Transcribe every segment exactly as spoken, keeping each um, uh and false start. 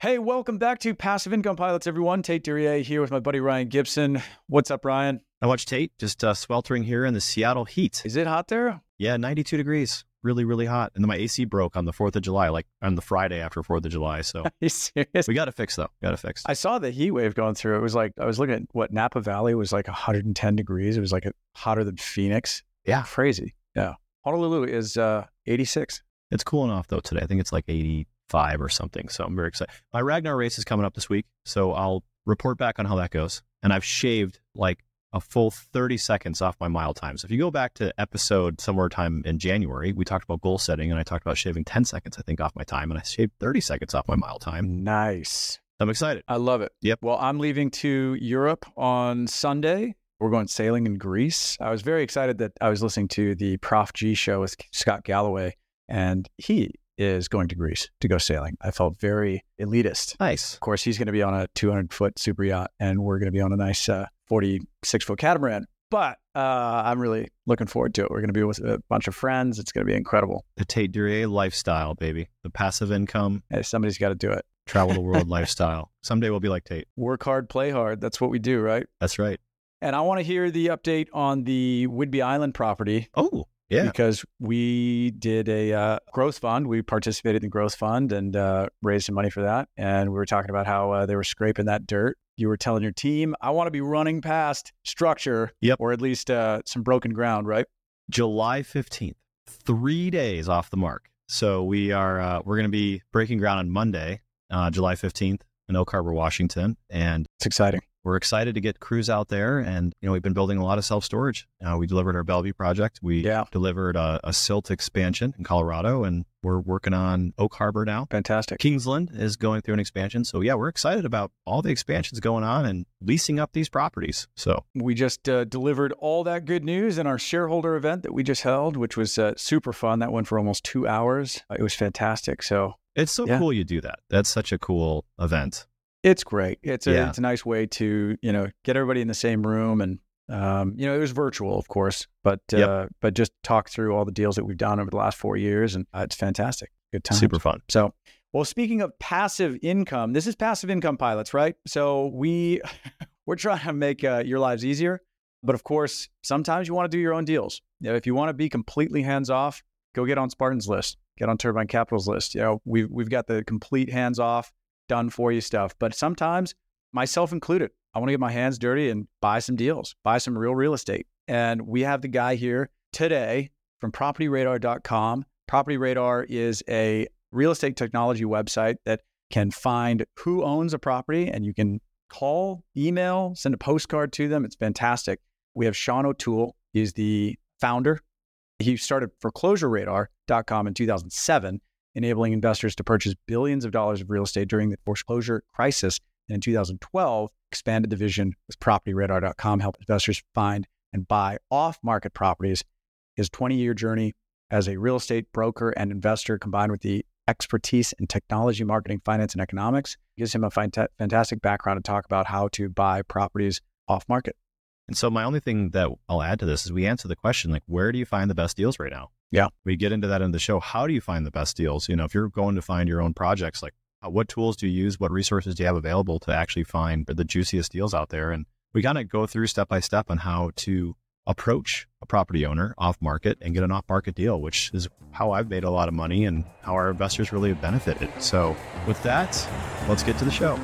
Hey, welcome back to Passive Income Pilots, everyone. Tate Duryea here with my buddy Ryan Gibson. What's up, Ryan? I watched Tate just uh, sweltering here in the Seattle heat. Is it hot there? Yeah, ninety-two degrees. Really, really hot. And then my A C broke on the fourth of July, like on the Friday after fourth of July. So Are you serious? we got to fix, though. Got to fix. I saw the heat wave going through. It was like, I was looking at what Napa Valley was like one hundred ten degrees. It was like hotter than Phoenix. Yeah. Crazy. Yeah. Honolulu is uh, eighty-six. It's cooling off, though, today. I think it's like eighty-five or something. So I'm very excited. My Ragnar race is coming up this week. So I'll report back on how that goes. And I've shaved like a full thirty seconds off my mile time. So if you go back to episode somewhere time in January, we talked about goal setting and I talked about shaving ten seconds, I think, off my time. And I shaved thirty seconds off my mile time. Nice. I'm excited. I love it. Yep. Well, I'm leaving to Europe on Sunday. We're going sailing in Greece. I was very excited that I was listening to the Prof G show with Scott Galloway, and he is going to Greece to go sailing. I felt very elitist. Nice. Of course, he's going to be on a two hundred foot super yacht, and we're going to be on a nice uh, forty-six foot catamaran. But uh, I'm really looking forward to it. We're going to be with a bunch of friends. It's going to be incredible. The Tate Duryea lifestyle, baby. The passive income, Hey, somebody's got to do it. travel the world lifestyle. Someday we'll be like Tate. Work hard, play hard. That's what we do, right? That's right. And I want to hear the update on the Whidbey Island property. Oh, yeah. Because we did a uh, growth fund. We participated in the growth fund and uh, raised some money for that. And we were talking about how uh, they were scraping that dirt. You were telling your team, I want to be running past structure, Yep. or at least uh, some broken ground, right? July fifteenth, three days off the mark. So we are, uh, we're going to be breaking ground on Monday, uh, July fifteenth in Oak Harbor, Washington. And It's exciting. we're excited to get crews out there. And, you know, we've been building a lot of self-storage. Uh, we delivered our Bellevue project. We Yeah. delivered a, a silt expansion in Colorado, and we're working on Oak Harbor now. Fantastic. Kingsland is going through an expansion. So yeah, we're excited about all the expansions going on and leasing up these properties. So We just uh, delivered all that good news in our shareholder event that we just held, which was uh, super fun. That went for almost two hours. Uh, it was fantastic. So it's so Yeah. cool you do that. That's such a cool event. it's great. It's a, Yeah. it's a nice way to, you know, get everybody in the same room. And, um, you know, it was virtual, of course, but, Yep. uh, but just talk through all the deals that we've done over the last four years. And uh, it's fantastic. Good time. Super fun. So, well, speaking of passive income, this is Passive Income Pilots, right? So we, we're trying to make uh, your lives easier. But of course, sometimes you want to do your own deals. You know, if you want to be completely hands off, go get on Spartan's list, get on Turbine Capital's list. You know, we've, we've got the complete hands off, done for you stuff. But sometimes, myself included, I want to get my hands dirty and buy some deals, buy some real real estate. And we have the guy here today from property radar dot com. Property Radar is a real estate technology website that can find who owns a property, and you can call, email, send a postcard to them. It's fantastic. We have Sean O'Toole. He's the founder. He started foreclosure radar dot com in two thousand seven, enabling investors to purchase billions of dollars of real estate during the foreclosure crisis. And in two thousand twelve, expanded the vision with property radar dot com, help investors find and buy off-market properties. His twenty-year journey as a real estate broker and investor, combined with the expertise in technology, marketing, finance, and economics, gives him a fanta- fantastic background to talk about how to buy properties off-market. And so my only thing that I'll add to this is we answer the question, like, where do you find the best deals right now? Yeah. We get into that in the show. How do you find the best deals? You know, if you're going to find your own projects, like uh, what tools do you use? What resources do you have available to actually find the juiciest deals out there? And we kind of go through step by step on how to approach a property owner off market and get an off market deal, which is how I've made a lot of money and how our investors really have benefited. So with that, let's get to the show.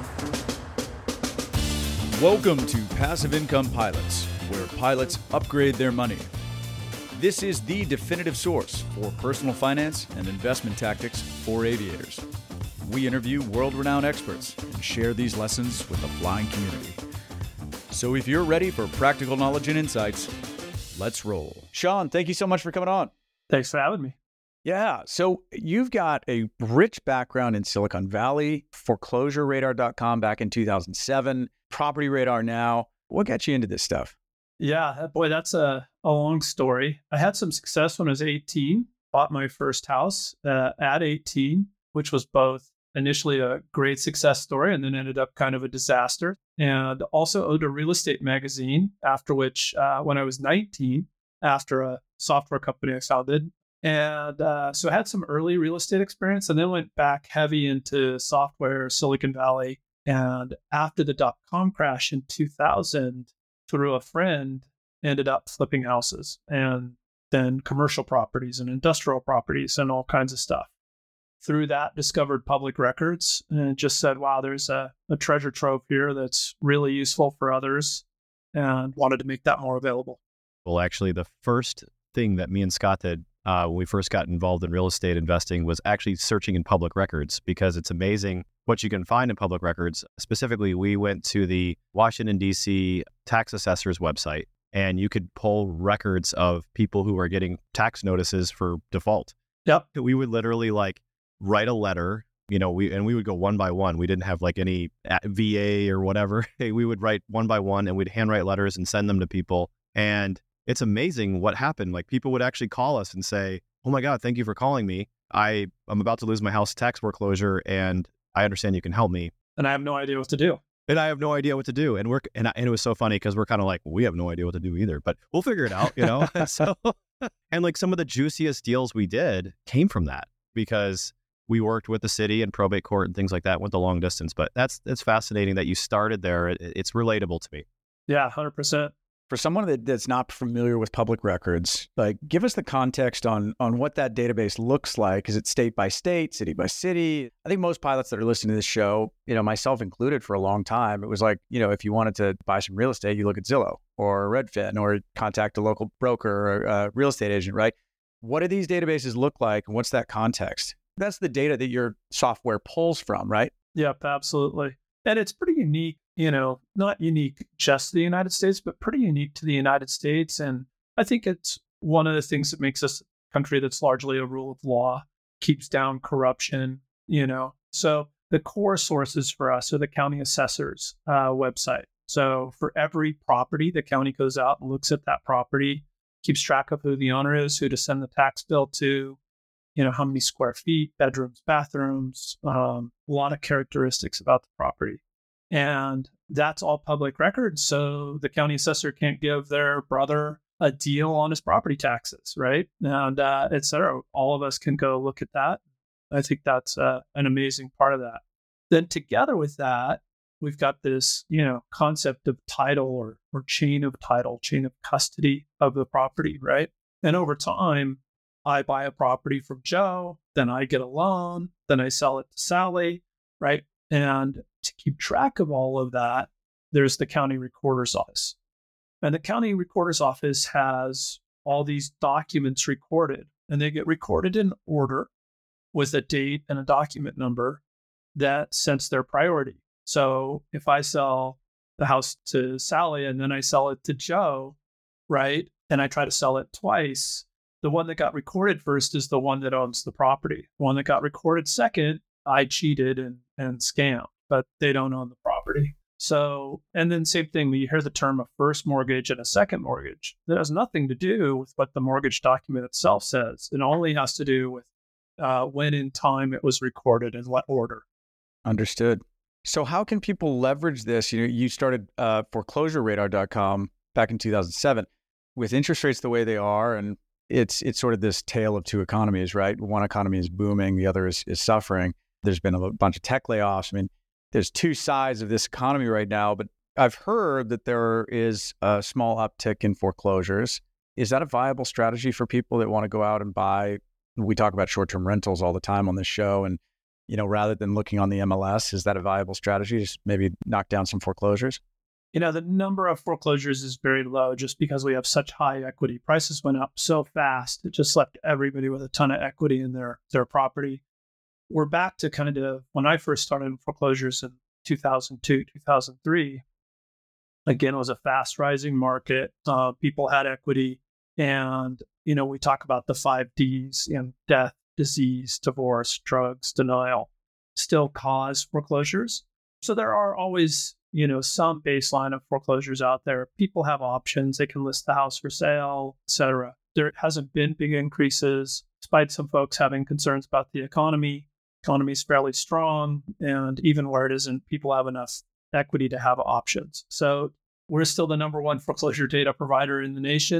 Welcome to Passive Income Pilots, where pilots upgrade their money. This is the definitive source for personal finance and investment tactics for aviators. We interview world-renowned experts and share these lessons with the flying community. So if you're ready for practical knowledge and insights, let's roll. Sean, thank you so much for coming on. Thanks for having me. Yeah. So you've got a rich background in Silicon Valley, foreclosure radar dot com back in two thousand seven, Property Radar now. What got you into this stuff? Yeah, boy, that's a, a long story. I had some success when I was eighteen, bought my first house uh, at eighteen, which was both initially a great success story and then ended up kind of a disaster. And also owned a real estate magazine, after which, uh, when I was nineteen, after a software company I founded, And uh, so I had some early real estate experience and then went back heavy into software, Silicon Valley. And after the dot-com crash in two thousand, through a friend, ended up flipping houses and then commercial properties and industrial properties and all kinds of stuff. Through that, discovered public records and just said, wow, there's a, a treasure trove here that's really useful for others, and wanted to make that more available. Well, actually, the first thing that me and Scott did uh, when we first got involved in real estate investing was actually searching in public records, because it's amazing what you can find in public records. Specifically, we went to the Washington, D C tax assessor's website, and you could pull records of people who are getting tax notices for default. Yep. We would literally like write a letter, you know, we and we would go one by one. We didn't have like any V A or whatever. We would write one by one, and we'd handwrite letters and send them to people. And it's amazing what happened. Like, people would actually call us and say, oh my God, thank you for calling me. I am about to lose my house tax foreclosure, and I understand you can help me. And I have no idea what to do. And I have no idea what to do. And we're and, I, and it was so funny because we're kind of like, well, we have no idea what to do either, but we'll figure it out, you know? so, and like some of the juiciest deals we did came from that, because we worked with the city and probate court and things like that, went the long distance. But that's that's fascinating that you started there. It, it's relatable to me. Yeah, one hundred percent. For someone that, that's not familiar with public records, like, give us the context on on what that database looks like. Is it state by state, city by city? I think most pilots that are listening to this show, you know, myself included, for a long time, it was like, you know, if you wanted to buy some real estate, you look at Zillow or Redfin or contact a local broker or a real estate agent, right? What do these databases look like, and what's that context? That's the data that your software pulls from, right? Yep, absolutely. And it's pretty unique, you know, not unique just to the United States, but pretty unique to the United States. And I think it's one of the things that makes us a country that's largely a rule of law, keeps down corruption, you know. So the core sources for us are the county assessor's uh, website. So for every property, the county goes out and looks at that property, keeps track of who the owner is, who to send the tax bill to, you know, how many square feet, bedrooms, bathrooms, um, a lot of characteristics about the property. And that's all public records. So the county assessor can't give their brother a deal on his property taxes, right? And uh, et cetera. All of us can go look at that. I think that's uh, an amazing part of that. Then together with that, we've got this, you know, concept of title or, or chain of title, chain of custody of the property, right? And over time, I buy a property from Joe, then I get a loan, then I sell it to Sally, right? And to keep track of all of that, there's the county recorder's office. And the county recorder's office has all these documents recorded, and they get recorded in order with a date and a document number that sets their priority. So if I sell the house to Sally and then I sell it to Joe, right, and I try to sell it twice, the one that got recorded first is the one that owns the property. The one that got recorded second, I cheated and, and scammed, but they don't own the property. So, and then same thing, when you hear the term a first mortgage and a second mortgage, that has nothing to do with what the mortgage document itself says. It only has to do with uh, when in time it was recorded and what order. Understood. So how can people leverage this? You know, you started uh, foreclosure radar dot com back in two thousand seven. With interest rates the way they are, and it's it's sort of this tale of two economies, right? One economy is booming, the other is, is suffering. There's been a bunch of tech layoffs. I mean, there's two sides of this economy right now, but I've heard that there is a small uptick in foreclosures. Is that a viable strategy for people that want to go out and buy? We talk about short-term rentals all the time on this show, and you know, rather than looking on the M L S, is that a viable strategy? Just maybe knock down some foreclosures? You know, the number of foreclosures is very low just because we have such high equity. Prices went up so fast. It just left everybody with a ton of equity in their, their property. We're back to kind of when I first started in foreclosures in two thousand two, two thousand three. Again, it was a fast rising market. Uh, people had equity. And, you know, we talk about the five Ds in death, disease, divorce, drugs, denial, still cause foreclosures. So there are always, you know, some baseline of foreclosures out there. People have options. They can list the house for sale, et cetera. There hasn't been big increases, despite some folks having concerns about the economy. Economy is fairly strong, and even where it isn't, people have enough equity to have options. So we're still the number one foreclosure data provider in the nation.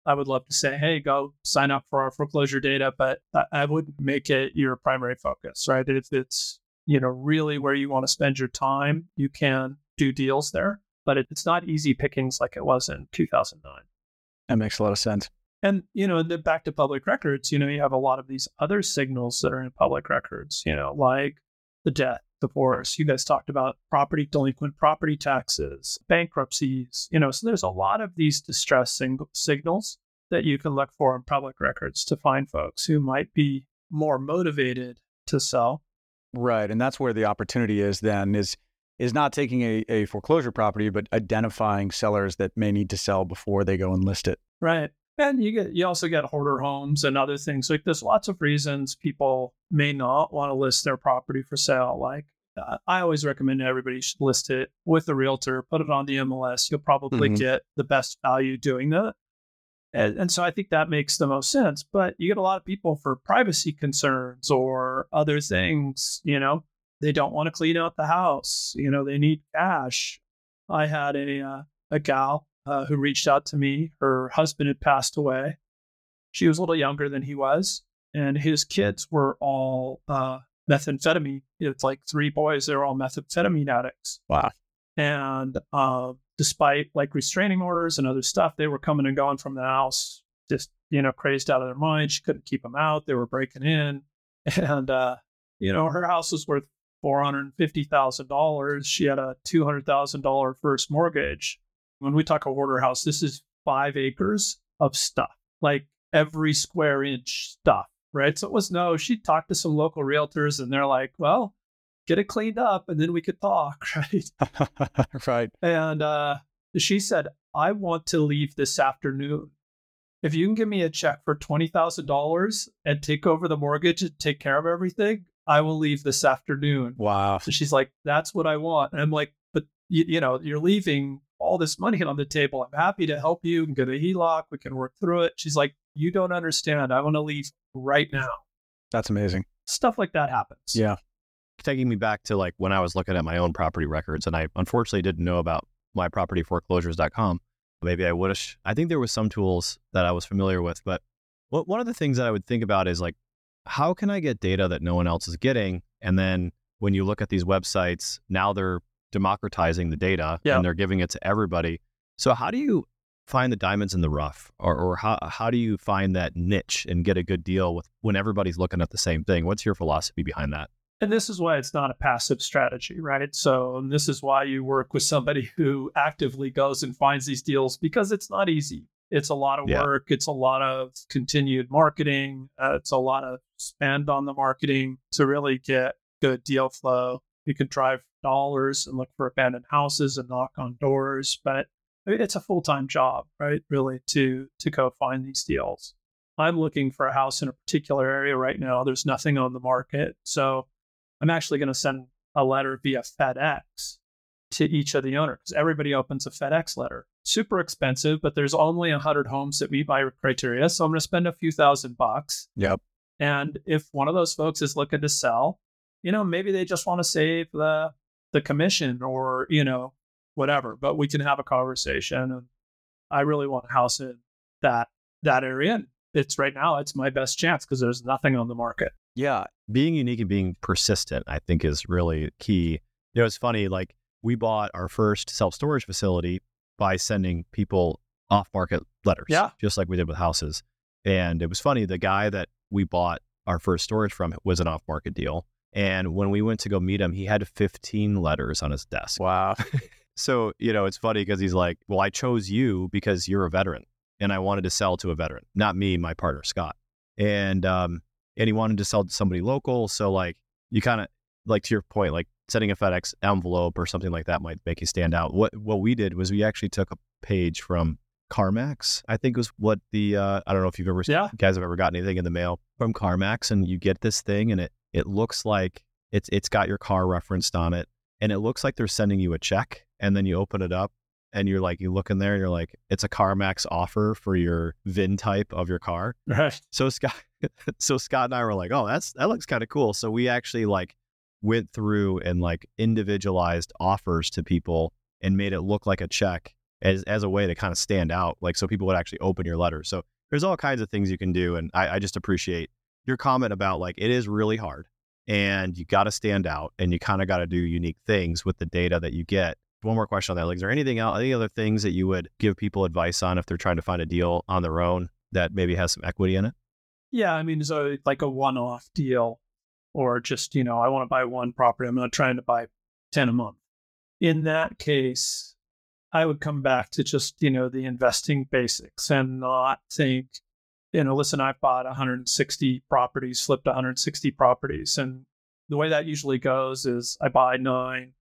I would love to say, hey, go sign up for our foreclosure data, but I, I wouldn't make it your primary focus, right? If it's, you know, really where you want to spend your time, you can do deals there, but it, it's not easy pickings like it was in two thousand nine. That makes a lot of sense. And, you know, the, back to public records, you know, you have a lot of these other signals that are in public records, you know, like the death, divorce. You guys talked about property, delinquent property taxes, bankruptcies, you know, so there's a lot of these distress sing- signals that you can look for in public records to find folks who might be more motivated to sell. Right. And that's where the opportunity is then is is not taking a, a foreclosure property, but identifying sellers that may need to sell before they go and list it. Right. And you get you also get hoarder homes and other things. Like there's lots of reasons people may not want to list their property for sale. Like uh, I always recommend everybody should list it with a realtor, put it on the M L S. You'll probably mm-hmm. get the best value doing that. And, and so I think that makes the most sense. But you get a lot of people for privacy concerns or other things, you know, they don't want to clean out the house. You know, they need cash. I had a uh, a gal Uh, who reached out to me. Her husband had passed away. She was a little younger than he was, and his kids were all uh, methamphetamine. It's like three boys. They're all methamphetamine addicts. Wow. And uh, despite like restraining orders and other stuff, they were coming and going from the house, just, you know, crazed out of their mind. She couldn't keep them out. They were breaking in. And, uh, you know, her house was worth four hundred fifty thousand dollars. She had a two hundred thousand dollars first mortgage. When we talk a hoarder house, this is five acres of stuff, like every square inch stuff, right? So it was no, she talked to some local realtors and they're like, well, get it cleaned up and then we could talk, right? Right. And uh, she said, I want to leave this afternoon. If you can give me a check for twenty thousand dollars and take over the mortgage and take care of everything, I will leave this afternoon. Wow. So she's like, that's what I want. And I'm like, but you, you know, you're leaving all this money on the table. I'm happy to help you and get a H E L O C. We can work through it. She's like, you don't understand. I want to leave right now. That's amazing. Stuff like that happens. Yeah. Taking me back to like when I was looking at my own property records, and I unfortunately didn't know about my property foreclosures dot com. Maybe I would have. I think there was some tools that I was familiar with, but what, one of the things that I would think about is like, how can I get data that no one else is getting? And then when you look at these websites, now they're democratizing the data yeah. and they're giving it to everybody. So how do you find the diamonds in the rough, or, or how how do you find that niche and get a good deal with when everybody's looking at the same thing? What's your philosophy behind that? And this is why it's not a passive strategy, right? So and this is why you work with somebody who actively goes and finds these deals, because it's not easy. It's a lot of yeah. work. It's a lot of continued marketing. Uh, it's a lot of spend on the marketing to really get good deal flow. You can drive dollars and look for abandoned houses and knock on doors, but it's a full-time job, right? Really, to to go find these deals. I'm looking for a house in a particular area right now. There's nothing on the market. So I'm actually going to send a letter via FedEx to each of the owners. Everybody opens a FedEx letter. Super expensive, but there's only one hundred homes that meet my criteria. So I'm going to spend a few thousand bucks. Yep. And if one of those folks is looking to sell, you know, maybe they just want to save the the commission or, you know, whatever, but we can have a conversation. And I really want a house in that that area. And it's right now, it's my best chance because there's nothing on the market. Yeah. Being unique and being persistent, I think, is really key. You know, it's funny, like we bought our first self-storage facility by sending people off-market letters, yeah. just like we did with houses. And it was funny, the guy that we bought our first storage from was an off-market deal. And when we went to go meet him, he had fifteen letters on his desk. Wow. So, you know, it's funny because he's like, well, I chose you because you're a veteran and I wanted to sell to a veteran, not me, my partner, Scott. And, um, and he wanted to sell to somebody local. So like, you kind of like to your point, like sending a FedEx envelope or something like that might make you stand out. What, what we did was we actually took a page from CarMax, I think was what the, uh, I don't know if you've ever, yeah. you guys have ever gotten anything in the mail from CarMax, and you get this thing and it, it looks like it's, it's got your car referenced on it, and it looks like they're sending you a check, and then you open it up and you're like, you look in there and you're like, it's a CarMax offer for your V I N type of your car. Right. So Scott, so Scott and I were like, oh, that's, that looks kind of cool. So we actually like went through and like individualized offers to people and made it look like a check. as, as a way to kind of stand out, like so people would actually open your letter. So there's all kinds of things you can do. And I, I just appreciate your comment about like, it is really hard and you got to stand out and you kind of got to do unique things with the data that you get. One more question on that. Like, is there anything else, any other things that you would give people advice on if they're trying to find a deal on their own that maybe has some equity in it? Yeah, I mean, so like a one-off deal, or just, you know, I want to buy one property. I'm not trying to buy ten a month. In that case, I would come back to just, you know, the investing basics and not think, you know, listen, I bought one hundred sixty properties, flipped one hundred sixty properties. And the way that usually goes is I buy nine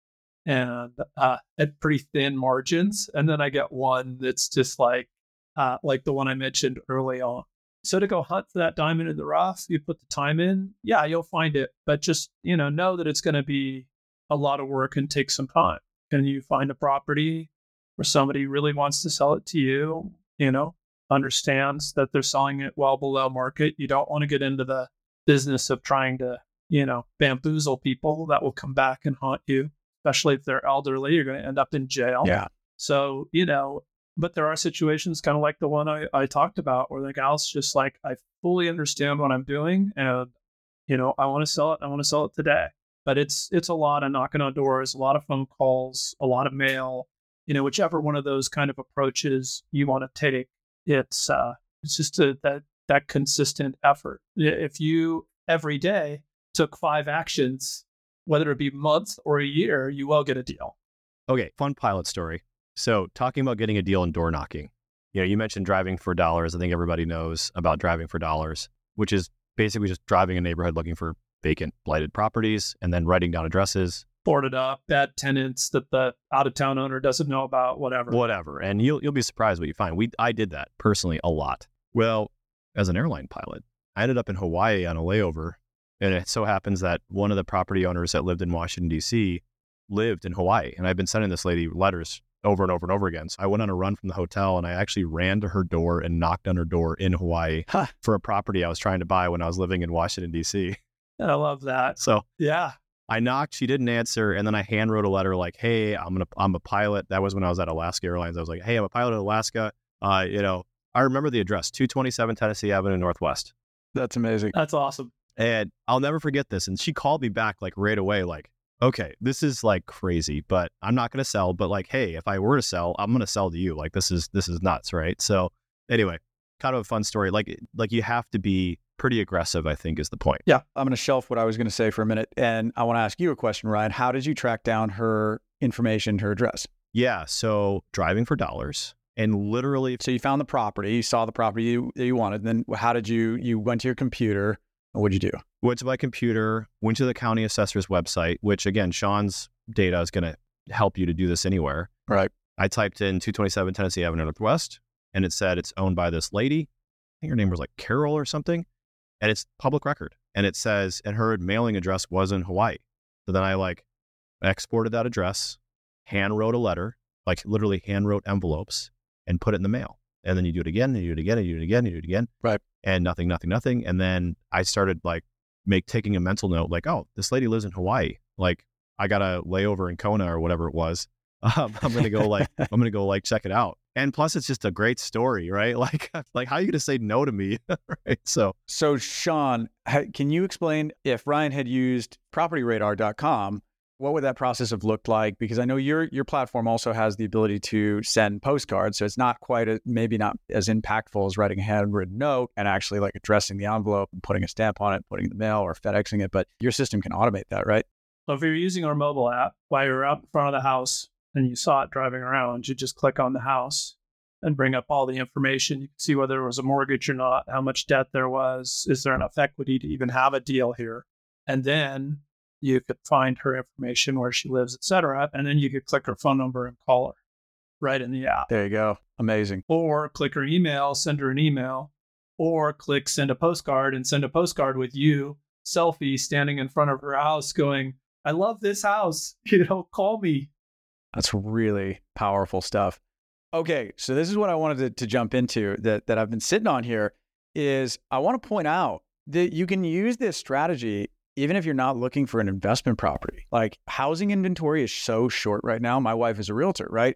and uh, at pretty thin margins. And then I get one that's just like, uh, like the one I mentioned early on. So to go hunt for that diamond in the rough, you put the time in, yeah, you'll find it. But just, you know, know that it's going to be a lot of work and take some time. Can you find a property where somebody really wants to sell it to you, you know, understands that they're selling it well below market? You don't want to get into the business of trying to, you know, bamboozle people that will come back and haunt you, especially if they're elderly. You're going to end up in jail. Yeah. So, you know, but there are situations kind of like the one I, I talked about where the gal's just like, I fully understand what I'm doing and, you know, I want to sell it. I want to sell it today. But it's it's a lot of knocking on doors, a lot of phone calls, a lot of mail, you know, whichever one of those kind of approaches you want to take. It's uh, it's just a, that that consistent effort. If you every day took five actions, whether it be months or a year, you will get a deal. Okay, fun pilot story. So talking about getting a deal and door knocking, you know, you mentioned driving for dollars. I think everybody knows about driving for dollars, which is basically just driving a neighborhood looking for vacant, blighted properties and then writing down addresses. Boarded up, bad tenants that the out-of-town owner doesn't know about, whatever. Whatever. And you'll you'll be surprised what you find. We I did that personally a lot. Well, as an airline pilot, I ended up in Hawaii on a layover. And it so happens that one of the property owners that lived in Washington, D C lived in Hawaii. And I've been sending this lady letters over and over and over again. So I went on a run from the hotel and I actually ran to her door and knocked on her door in Hawaii huh. for a property I was trying to buy when I was living in Washington, D C. I love that. So yeah, I knocked, she didn't answer. And then I hand wrote a letter like, hey, I'm gonna, I'm a pilot. That was when I was at Alaska Airlines. I was like, hey, I'm a pilot at Alaska. Uh, you know, I remember the address, two twenty-seven Tennessee Avenue Northwest. That's amazing. That's awesome. And I'll never forget this. And she called me back like right away, like, okay, this is like crazy, but I'm not going to sell. But like, hey, if I were to sell, I'm going to sell to you. Like, this is, this is nuts. Right. So anyway, kind of a fun story. Like, like you have to be pretty aggressive, I think is the point. Yeah. I'm going to shelf what I was going to say for a minute. And I want to ask you a question, Ryan. How did you track down her information, her address? Yeah. So driving for dollars and literally. So you found the property, you saw the property you, that you wanted. Then how did you, you went to your computer. What'd you do? Went to my computer, went to the county assessor's website, which again, Sean's data is going to help you to do this anywhere. Right. I typed in two twenty-seven Tennessee Avenue Northwest and it said it's owned by this lady. I think her name was like Carol or something. And it's public record. And it says, and her mailing address was in Hawaii. So then I like exported that address, hand wrote a letter, like literally hand wrote envelopes and put it in the mail. And then you do it again, and you do it again, and you do it again, and you do it again. Right. And nothing, nothing, nothing. And then I started like make taking a mental note, like, oh, this lady lives in Hawaii. Like I got a layover in Kona or whatever it was. Um, I'm going to go like, I'm going to go like, check it out. And plus it's just a great story, right? Like, like how are you going to say no to me? Right. So, so Sean, can you explain if Ryan had used property radar dot com, what would that process have looked like? Because I know your your platform also has the ability to send postcards. So it's not quite, a, maybe not as impactful as writing a handwritten note and actually like addressing the envelope and putting a stamp on it, putting it in the mail or FedExing it. But your system can automate that, right? So if you're using our mobile app, while you're out in front of the house and you saw it driving around, you just click on the house and bring up all the information. You can see whether there was a mortgage or not, how much debt there was, is there enough equity to even have a deal here? And then you could find her information, where she lives, et cetera. And then you could click her phone number and call her right in the app. There you go. Amazing. Or click her email, send her an email, or click send a postcard and send a postcard with you, selfie, standing in front of her house going, I love this house. You know, call me. That's really powerful stuff. Okay. So this is what I wanted to, to jump into that, that I've been sitting on here is I want to point out that you can use this strategy even if you're not looking for an investment property. Like housing inventory is so short right now. My wife is a realtor, right?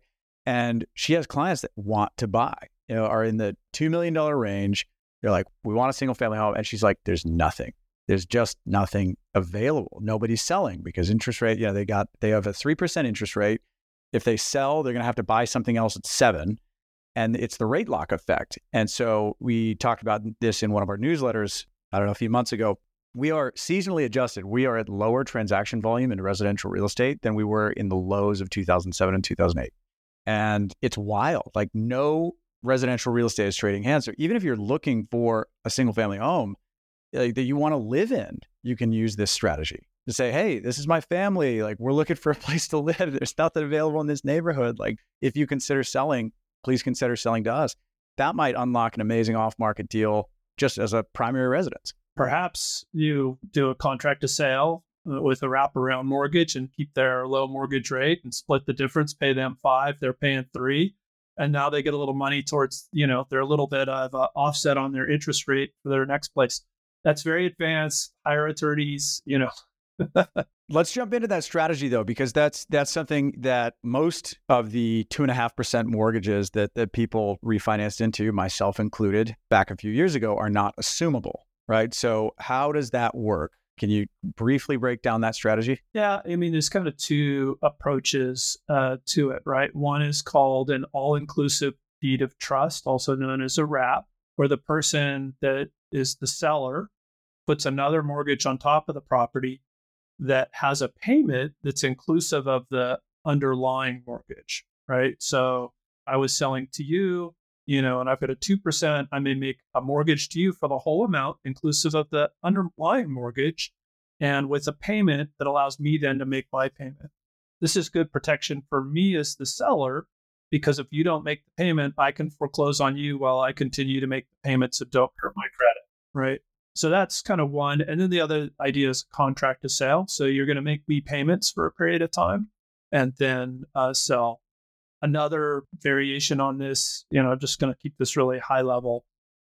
And she has clients that want to buy, you know, are in the two million dollars range. They're like, we want a single family home. And she's like, there's nothing. There's just nothing available. Nobody's selling because interest rate, you know, they got, they have a three percent interest rate. If they sell, they're going to have to buy something else at seven. And it's the rate lock effect. And so we talked about this in one of our newsletters, I don't know, a few months ago. We are seasonally adjusted. We are at lower transaction volume in residential real estate than we were in the lows of two thousand seven and two thousand eight. And it's wild. Like no residential real estate is trading hands. So even if you're looking for a single family home like, that you want to live in, you can use this strategy to say, hey, this is my family. Like we're looking for a place to live. There's nothing available in this neighborhood. Like if you consider selling, please consider selling to us. That might unlock an amazing off-market deal just as a primary residence. Perhaps you do a contract to sale with a wraparound mortgage and keep their low mortgage rate and split the difference, pay them five, they're paying three. And now they get a little money towards, you know, they're a little bit of uh, offset on their interest rate for their next place. That's very advanced, hire attorneys, you know. Let's jump into that strategy though, because that's that's something that most of the two and a half percent mortgages that that people refinanced into, myself included, back a few years ago, are not assumable, right? So how does that work? Can you briefly break down that strategy? Yeah, I mean, there's kind of two approaches uh, to it, right? One is called an all-inclusive deed of trust, also known as a wrap, where the person that is the seller puts another mortgage on top of the property that has a payment that's inclusive of the underlying mortgage, right? So I was selling to you, you know, and I've got a two percent, I may make a mortgage to you for the whole amount, inclusive of the underlying mortgage, and with a payment that allows me then to make my payment. This is good protection for me as the seller, because if you don't make the payment, I can foreclose on you while I continue to make the payments that don't hurt my credit, right? So that's kind of one. And then the other idea is contract to sale. So you're going to make me payments for a period of time and then uh, sell. Another variation on this, you know, I'm just going to keep this really high level,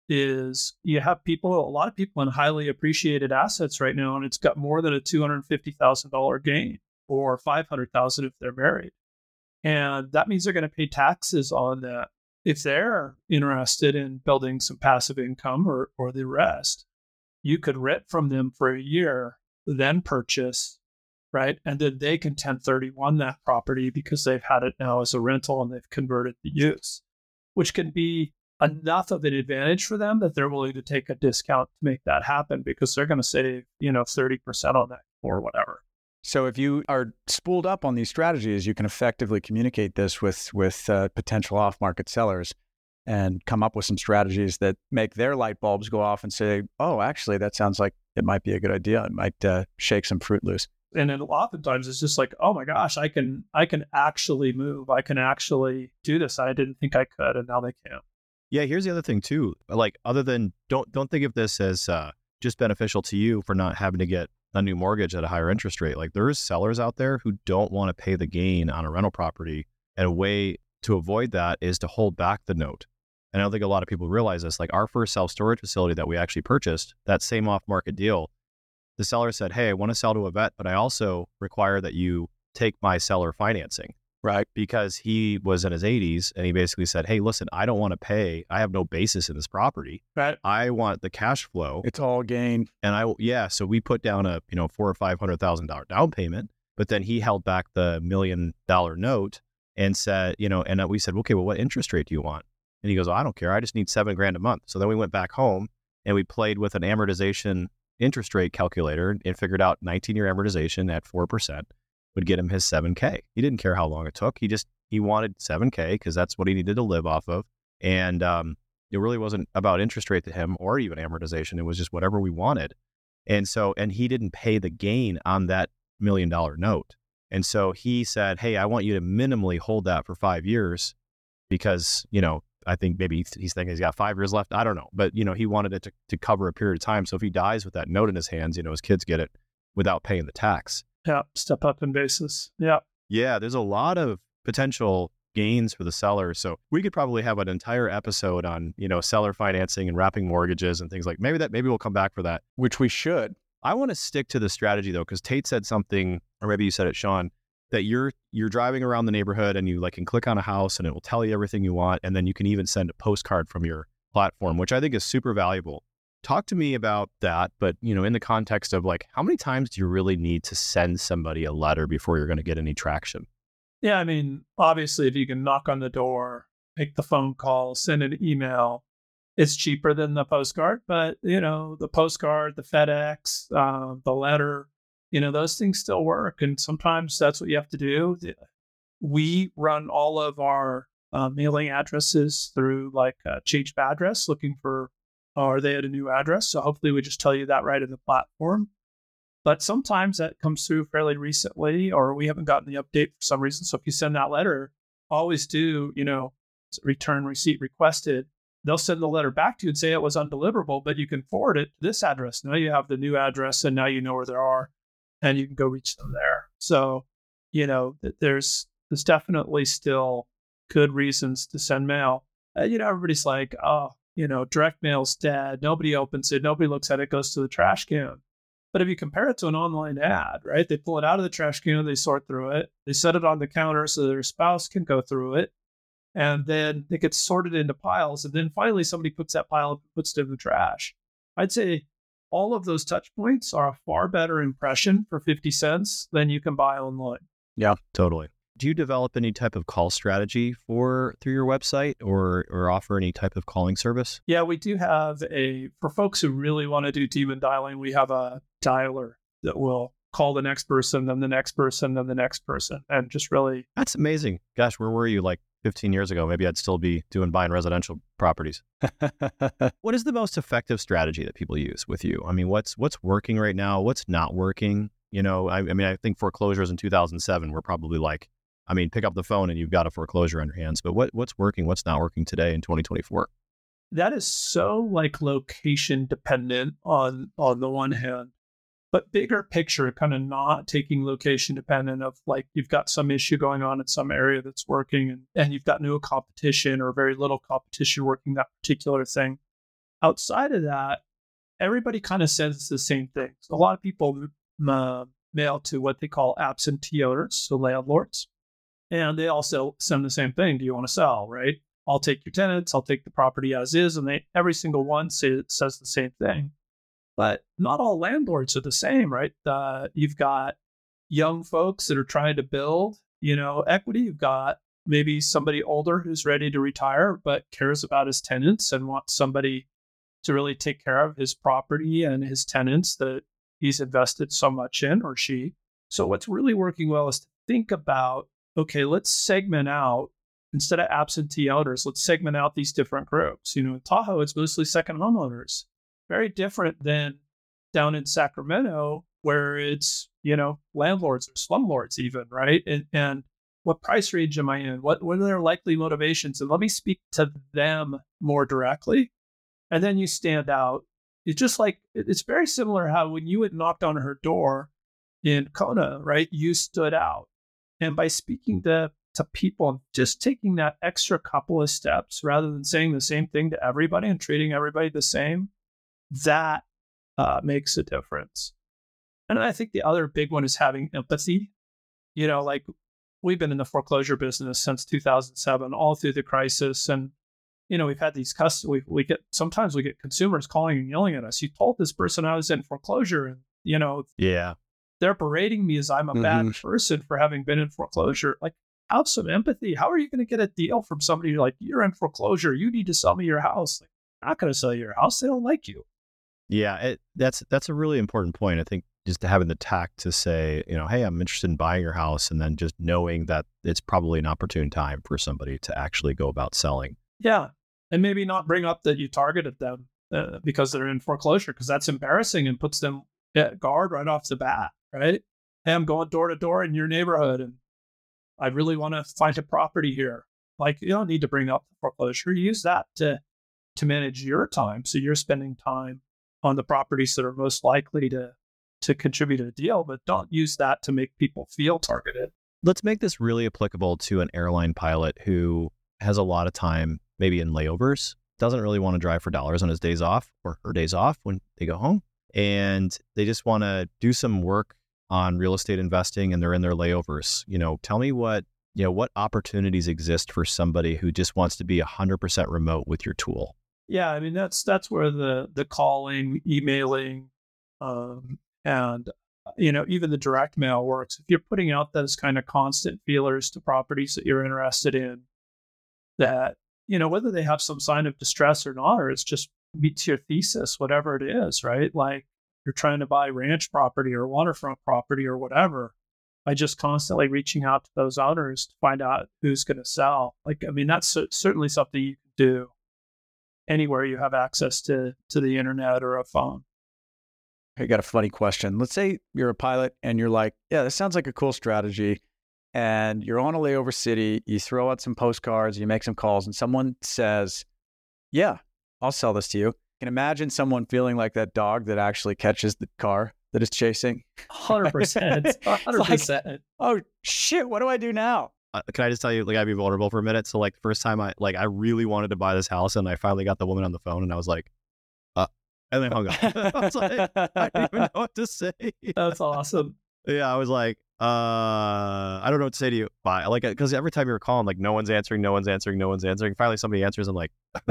is you have people, a lot of people in highly appreciated assets right now, and it's got more than a two hundred fifty thousand dollars gain or five hundred thousand dollars if they're married. And that means they're going to pay taxes on that. If they're interested in building some passive income or, or the rest, you could rent from them for a year, then purchase, right? And then they can ten thirty-one that property because they've had it now as a rental and they've converted the use, which can be enough of an advantage for them that they're willing to take a discount to make that happen because they're going to save, you know, thirty percent on that or whatever. So if you are spooled up on these strategies, you can effectively communicate this with, with uh, potential off-market sellers and come up with some strategies that make their light bulbs go off and say, oh, actually, that sounds like it might be a good idea. It might uh, shake some fruit loose. And then oftentimes it's just like, oh my gosh, I can I can actually move. I can actually do this. I didn't think I could, and now they can. Yeah, here's the other thing too. Like, other than don't don't think of this as uh, just beneficial to you for not having to get a new mortgage at a higher interest rate. Like, there's sellers out there who don't want to pay the gain on a rental property, and a way to avoid that is to hold back the note. And I don't think a lot of people realize this. Like, our first self-storage facility that we actually purchased, that same off-market deal, the seller said, hey, I want to sell to a vet, but I also require that you take my seller financing, right? Because he was in his eighties and he basically said, hey, listen, I don't want to pay. I have no basis in this property. Right. I want the cash flow. It's all gain. And I, yeah, so we put down a, you know, four or five hundred thousand dollar down payment, but then he held back the million dollar note and said, you know, and we said, okay, well, what interest rate do you want? And he goes, oh, I don't care. I just need seven grand a month. So then we went back home and we played with an amortization interest rate calculator and figured out nineteen year amortization at four percent would get him his seven K. He didn't care how long it took. He just, he wanted seven K because that's what he needed to live off of. And um, it really wasn't about interest rate to him or even amortization. It was just whatever we wanted. And so, and he didn't pay the gain on that million dollar note. And so he said, hey, I want you to minimally hold that for five years because, you know, I think maybe he's thinking he's got five years left. I don't know. But, you know, he wanted it to, to cover a period of time. So if he dies with that note in his hands, you know, his kids get it without paying the tax. Yeah. Step up in basis. Yeah. Yeah. There's a lot of potential gains for the seller. So we could probably have an entire episode on, you know, seller financing and wrapping mortgages and things like maybe that. Maybe we'll come back for that. Which we should. I want to stick to the strategy though, because Tate said something, or maybe you said it, Sean, that you're you're driving around the neighborhood and you like can click on a house and it will tell you everything you want. And then you can even send a postcard from your platform, which I think is super valuable. Talk to me about that, but you know, in the context of like, how many times do you really need to send somebody a letter before you're going to get any traction? Yeah, I mean, obviously, if you can knock on the door, make the phone call, send an email, it's cheaper than the postcard. But you know, the postcard, the FedEx, uh, the letter, you know, those things still work, and sometimes that's what you have to do. We run all of our uh, mailing addresses through like a change of address, looking for are they at a new address. So hopefully we just tell you that right in the platform. But sometimes that comes through fairly recently, or we haven't gotten the update for some reason. So if you send that letter, always do, you know, return receipt requested. They'll send the letter back to you and say it was undeliverable, but you can forward it to this address. Now you have the new address and now you know where they are and you can go reach them there. So, you know, there's there's definitely still good reasons to send mail. Uh, you know, everybody's like, oh, you know, direct mail's dead. Nobody opens it. Nobody looks at it. It goes to the trash can. But if you compare it to an online ad, right? They pull it out of the trash can, they sort through it, they set it on the counter so their spouse can go through it, and then it gets sorted into piles. And then finally somebody puts that pile up and puts it in the trash. I'd say all of those touch points are a far better impression for fifty cents than you can buy online. Yeah, totally. Do you develop any type of call strategy for through your website or or offer any type of calling service? Yeah, we do have a, for folks who really want to do demon dialing, we have a dialer that will call the next person, then the next person, then the next person. And just really. That's amazing. Gosh, where were you like fifteen years ago? Maybe I'd still be doing buying residential properties. What is the most effective strategy that people use with you? I mean, what's what's working right now? What's not working? You know, I, I mean, I think foreclosures in two thousand seven were probably like, I mean, pick up the phone and you've got a foreclosure on your hands. But what what's working? What's not working today in twenty twenty-four? That is so like location dependent on on the one hand, but bigger picture, kind of not taking location dependent of like you've got some issue going on in some area that's working and, and you've got no competition or very little competition working that particular thing. Outside of that, everybody kind of says the same things. A lot of people uh, mail to what they call absentee owners, so landlords. And they also send the same thing. Do you want to sell, right? I'll take your tenants. I'll take the property as is. And they, every single one say, says the same thing. But not all landlords are the same, right? Uh, you've got young folks that are trying to build, you know, equity. You've got maybe somebody older who's ready to retire, but cares about his tenants and wants somebody to really take care of his property and his tenants that he's invested so much in, or she. So what's really working well is to think about, okay, let's segment out, instead of absentee owners, let's segment out these different groups. You know, in Tahoe, it's mostly second homeowners. Very different than down in Sacramento, where it's, you know, landlords or slumlords even, right? And, and what price range am I in? What, what are their likely motivations? And let me speak to them more directly. And then you stand out. It's just like, it's very similar how when you had knocked on her door in Kona, right, you stood out. And by speaking to, to people and just taking that extra couple of steps rather than saying the same thing to everybody and treating everybody the same, that uh, makes a difference. And I think the other big one is having empathy. You know, like we've been in the foreclosure business since two thousand seven, all through the crisis. And, you know, we've had these customers, we, we get, sometimes we get consumers calling and yelling at us. You told this person I was in foreclosure and, you know, yeah, they're berating me as I'm a Mm-hmm. bad person for having been in foreclosure. Like, have some empathy. How are you going to get a deal from somebody like, you're in foreclosure, you need to sell me your house? Like, I'm not going to sell you your house. They don't like you. Yeah, it, that's that's a really important point. I think just having the tact to say, you know, hey, I'm interested in buying your house, and then just knowing that it's probably an opportune time for somebody to actually go about selling. Yeah. And maybe not bring up that you targeted them uh, because they're in foreclosure, because that's embarrassing and puts them at guard right off the bat, right? Hey, I'm going door to door in your neighborhood and I really want to find a property here. Like, you don't need to bring up the foreclosure. Use that to to manage your time. So you're spending time on the properties that are most likely to to contribute to a deal, but don't use that to make people feel targeted. Let's make this really applicable to an airline pilot who has a lot of time, maybe in layovers, doesn't really want to drive for dollars on his days off or her days off when they go home. And they just want to do some work on real estate investing and they're in their layovers. You know, tell me what, you know, what opportunities exist for somebody who just wants to be one hundred percent remote with your tool. Yeah, I mean, that's that's where the the calling, emailing, um, and, you know, even the direct mail works. If you're putting out those kind of constant feelers to properties that you're interested in, that, you know, whether they have some sign of distress or not, or it's just meets your thesis, whatever it is, right? Like you're trying to buy ranch property or waterfront property or whatever, by just constantly reaching out to those owners to find out who's going to sell. Like, I mean, that's c- certainly something you can do anywhere you have access to to the internet or a phone. I got a funny question. Let's say you're a pilot and you're like, yeah, this sounds like a cool strategy. And you're on a layover city, you throw out some postcards, you make some calls, and someone says, yeah, I'll sell this to you. I can imagine someone feeling like that dog that actually catches the car that is chasing. one hundred percent. one hundred percent. Like, oh, shit, what do I do now? Uh, can I just tell you, like, I'd be vulnerable for a minute? So, like, the first time I, like, I really wanted to buy this house, and I finally got the woman on the phone, and I was like, uh, and then hung up. I was like, I didn't even know what to say. That's awesome. Yeah, I was like, uh, I don't know what to say to you. Bye. Like, because every time you were calling, like, no one's answering, no one's answering, no one's answering. Finally, somebody answers, and like,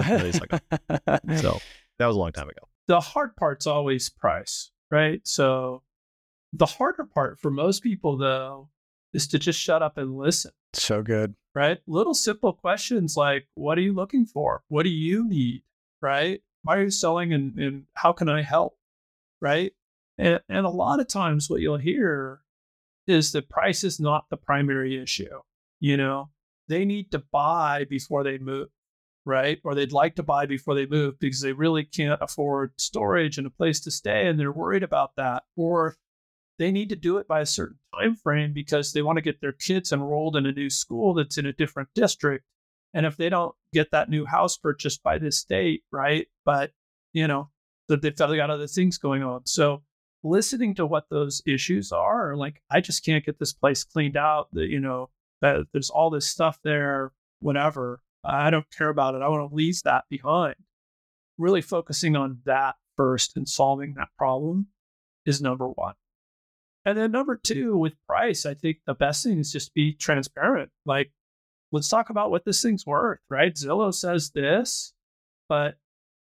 so that was a long time ago. The hard part's always price, right? So the harder part for most people, though, is to just shut up and listen. So good. Right? Little simple questions like, what are you looking for? What do you need? Right? Why are you selling, and, and how can I help? Right? And, and a lot of times what you'll hear is that price is not the primary issue. You know, they need to buy before they move, right? Or they'd like to buy before they move because they really can't afford storage and a place to stay, and they're worried about that. Or they need to do it by a certain time frame because they want to get their kids enrolled in a new school that's in a different district. And if they don't get that new house purchased by this date, right? But, you know, that they've got other things going on. So listening to what those issues are, like, I just can't get this place cleaned out. That, you know, that there's all this stuff there, whatever. I don't care about it. I want to leave that behind. Really focusing on that first and solving that problem is number one. And then number two, with price, I think the best thing is just be transparent. Like, let's talk about what this thing's worth, right? Zillow says this, but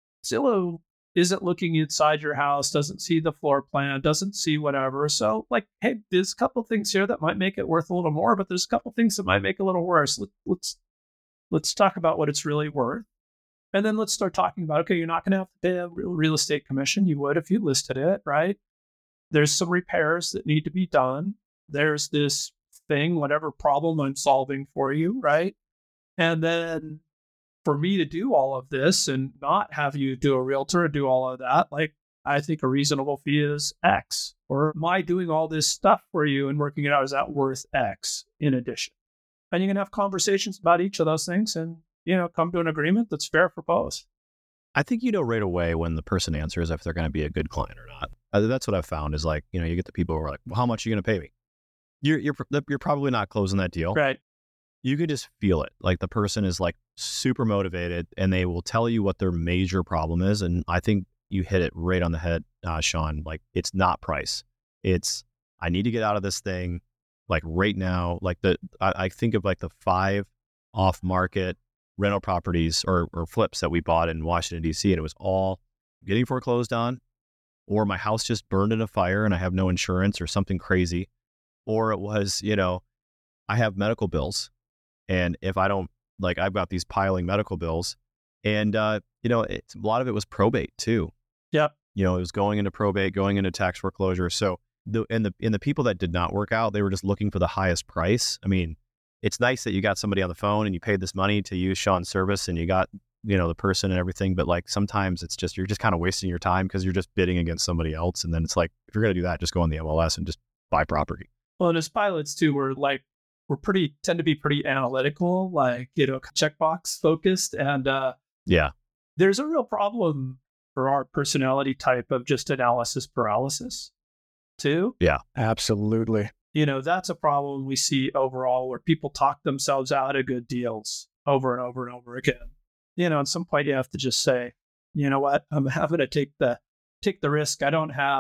Zillow isn't looking inside your house, doesn't see the floor plan, doesn't see whatever. So, like, hey, there's a couple things here that might make it worth a little more, but there's a couple things that might make it a little worse. Let, let's let's talk about what it's really worth. And then let's start talking about, okay, you're not going to have to pay a real, real estate commission. You would if you listed it, right? There's some repairs that need to be done. There's this thing, whatever problem I'm solving for you, right? And then for me to do all of this and not have you do a realtor and do all of that, like, I think a reasonable fee is X. Or am I doing all this stuff for you and working it out? Is that worth X in addition? And you can have conversations about each of those things and, you know, come to an agreement that's fair for both. I think you know right away when the person answers if they're going to be a good client or not. Uh, that's what I've found is, like, you know, you get the people who are like, well, how much are you going to pay me? You're, you're, you're probably not closing that deal. Right. You can just feel it. Like, the person is like super motivated and they will tell you what their major problem is. And I think you hit it right on the head, uh, Sean. Like, it's not price. It's, I need to get out of this thing, like, right now. Like, the, I, I think of like the five off market rental properties or, or flips that we bought in Washington, D C. And it was all getting foreclosed on, or my house just burned in a fire and I have no insurance or something crazy. Or it was, you know, I have medical bills. And if I don't, like, I've got these piling medical bills, and, uh, you know, it's, a lot of it was probate too. Yep. You know, it was going into probate, going into tax foreclosure. So the, and the, and the people that did not work out, they were just looking for the highest price. I mean, it's nice that you got somebody on the phone and you paid this money to use Sean's service and you got, you know, the person and everything. But, like, sometimes it's just, you're just kind of wasting your time because you're just bidding against somebody else. And then it's like, if you're going to do that, just go on the M L S and just buy property. Well, and as pilots too, we're like, we're pretty, tend to be pretty analytical, like, you know, checkbox focused. And uh, yeah, there's a real problem for our personality type of just analysis paralysis too. Yeah, absolutely. You know, that's a problem we see overall where people talk themselves out of good deals over and over and over again. You know, at some point you have to just say, you know what, I'm having to take the, take the risk. I don't have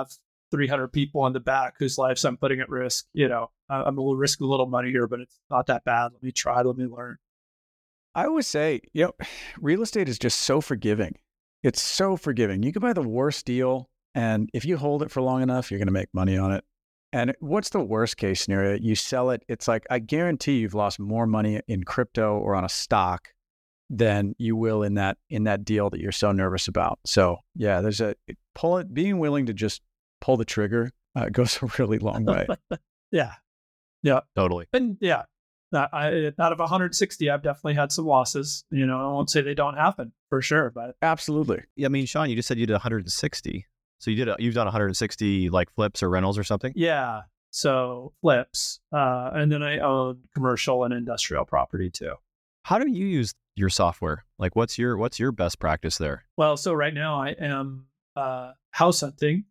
three hundred people on the back whose lives I'm putting at risk. You know, I- I'm going to risk a little money here, but it's not that bad. Let me try. Let me learn. I always say, you know, real estate is just so forgiving. It's so forgiving. You can buy the worst deal, and if you hold it for long enough, you're going to make money on it. And what's the worst case scenario? You sell it. It's like, I guarantee you've lost more money in crypto or on a stock than you will in that in that deal that you're so nervous about. So yeah, there's a pull it. Being willing to just pull the trigger uh, goes a really long way. Yeah, yeah, Totally. and yeah. Not, I, out of one hundred sixty, I've definitely had some losses. You know, I won't say they don't happen for sure, but Absolutely. Yeah, I mean, Sean, you just said you did one hundred sixty. So you did a, you've done one hundred sixty like flips or rentals or something? yeah. So flips, uh, and then I own commercial and industrial property too. How do you use your software? Like what's your what's your best practice there? Well, so right now I am uh, house hunting,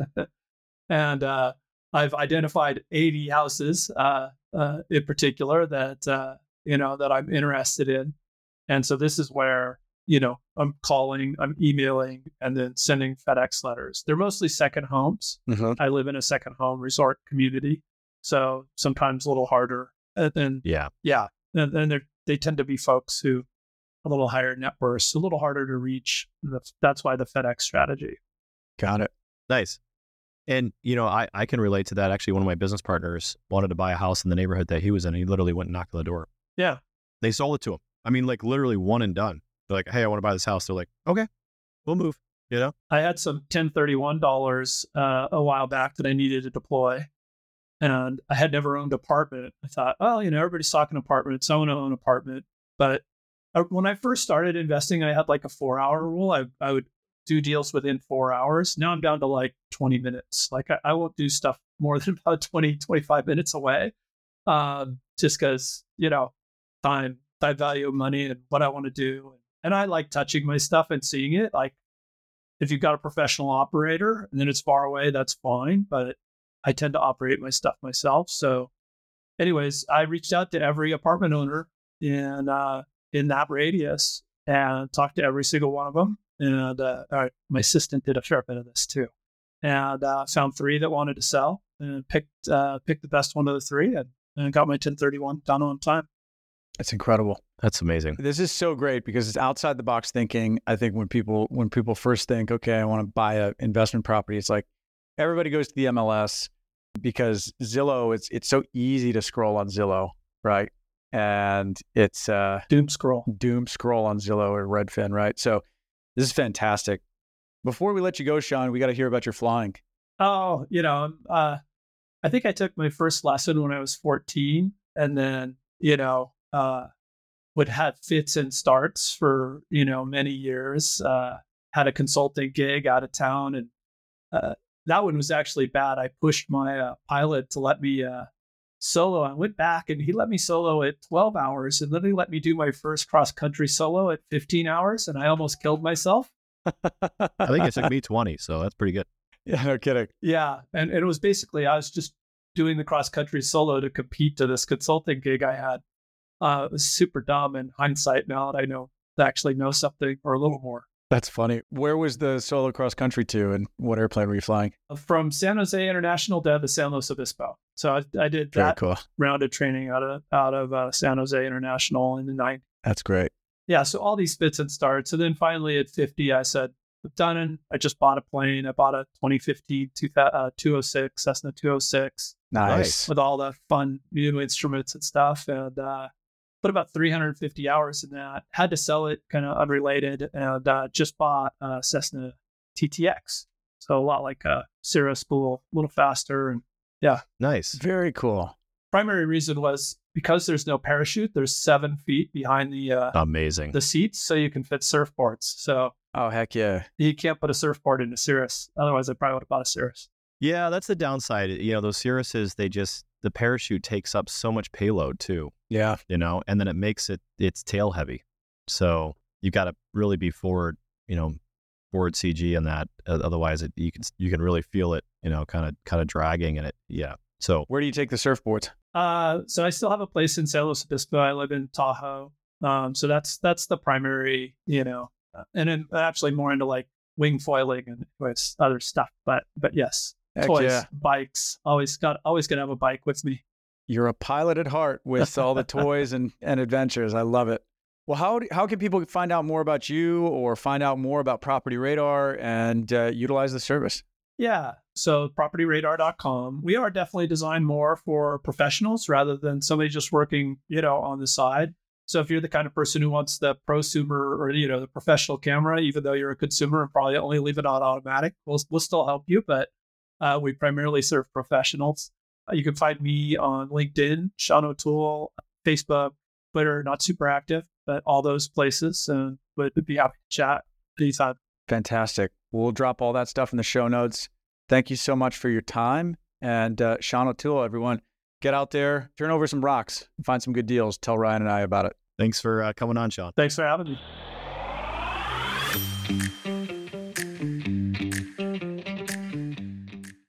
and uh, I've identified eighty houses uh, uh, in particular that uh, you know that I'm interested in, and so this is where you know I'm calling, I'm emailing, and then sending FedEx letters. They're mostly second homes. Mm-hmm. I live in a second home resort community, so sometimes a little harder. And then Yeah. yeah, and then they they tend to be folks who a little higher net worth, a little harder to reach. That's why the FedEx strategy. Got it. Nice. And, you know, I, I can relate to that. Actually, one of my business partners wanted to buy a house in the neighborhood that he was in. And he literally went and knocked on the door. Yeah. They sold it to him. I mean, like literally one and done. They're like, hey, I want to buy this house. They're like, okay, we'll move, you know? I had some ten thirty-one dollars uh, a while back that I needed to deploy. And I had never owned an apartment. I thought, well, you know, everybody's talking apartments. I want to own an apartment. But uh, when I first started investing, I had like a four hour rule. I, I would do deals within four hours. Now I'm down to like twenty minutes. Like I, I won't do stuff more than about twenty, twenty-five minutes away. Um, just because, you know, time, time value of money and what I want to do. And I like touching my stuff and seeing it. Like if you've got a professional operator and then it's far away, that's fine. But I tend to operate my stuff myself. So anyways, I reached out to every apartment owner in, uh, in that radius and talked to every single one of them. And uh, all right, my assistant did a fair bit of this too, and uh, found three that wanted to sell, and picked uh, picked the best one of the three, and, and got my ten thirty-one done on time. It's incredible. That's amazing. This is so great because it's outside the box thinking. I think when people when people first think, okay, I want to buy an investment property, it's like everybody goes to the M L S because Zillow. It's it's so easy to scroll on Zillow, right? And it's uh, Doom scroll. doom scroll on Zillow or Redfin, right? So. This is fantastic. Before we let you go, Sean, we got to hear about your flying. Oh, you know, uh, I think I took my first lesson when I was fourteen, and then you know, uh, would have fits and starts for you know many years. Uh, had a consulting gig out of town, and uh, that one was actually bad. I pushed my uh, pilot to let me uh, solo. I went back, and he let me solo at twelve hours, and then he let me do my first cross country solo at fifteen hours, and I almost killed myself. I think it took me twenty, so that's pretty good. Yeah, no kidding. Yeah, and, and it was basically I was just doing the cross country solo to compete to this consulting gig I had. Uh, it was super dumb in hindsight now that I know actually know something or a little more. That's funny. Where was the solo cross country to, and what airplane were you flying? From San Jose International down to San Luis Obispo. So I, I did Very that cool. round of training out of out of uh, San Jose International in the nineties. That's great. Yeah, so all these fits and starts. And then finally at fifty, I said, I'm done. And I just bought a plane. I bought a twenty fifteen two oh six, Cessna two oh six. Nice. With all the fun new instruments and stuff. And uh, put about three hundred fifty hours in that. Had to sell it, kind of unrelated. And uh, just bought a Cessna T T X. So a lot like a Cirrus Spool, a little faster. And yeah. Nice. Very cool. Primary reason was because there's no parachute, there's seven feet behind the uh, Amazing. the seats, so you can fit surfboards. So Oh, heck yeah. you can't put a surfboard in a Cirrus. Otherwise, I probably would have bought a Cirrus. Yeah, that's the downside. You know, those Cirruses, they just, the parachute takes up so much payload too, Yeah. you know, and then it makes it, it's tail heavy. So you got to really be forward, you know, forward C G on that. Uh, otherwise, it, you can, you can really feel it, you know, kind of, kind of dragging and it. Yeah. So Where do you take the surfboards? Uh, so I still have a place in San Luis Obispo. I live in Tahoe. Um, so that's that's the primary, you know, uh, and then actually more into like wing foiling and with other stuff. But but yes, Heck toys, yeah. bikes. Always got, always gonna have a bike with me. You're a pilot at heart with all the toys and, and adventures. I love it. Well, how do, how can people find out more about you or find out more about Property Radar and uh, utilize the service? Yeah. So property radar dot com. We are definitely designed more for professionals rather than somebody just working, you know, on the side. So if you're the kind of person who wants the prosumer or, you know, the professional camera, even though you're a consumer and probably only leave it on automatic, we'll, we'll still help you. But uh, we primarily serve professionals. Uh, you can find me on LinkedIn, Sean O'Toole, Facebook, Twitter, not super active, but all those places, and would be happy to chat anytime. Fantastic. We'll drop all that stuff in the show notes. Thank you so much for your time. And uh, Sean O'Toole, everyone, get out there, turn over some rocks, find some good deals. Tell Ryan and I about it. Thanks for uh, coming on, Sean. Thanks for having me.